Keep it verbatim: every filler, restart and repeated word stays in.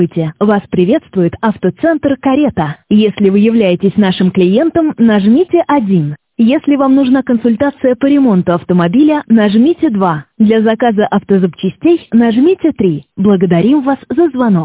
Здравствуйте! Вас приветствует автоцентр «Карета». Если вы являетесь нашим клиентом, нажмите один. Если вам нужна консультация по ремонту автомобиля, нажмите два. Для заказа автозапчастей нажмите три. Благодарим вас за звонок.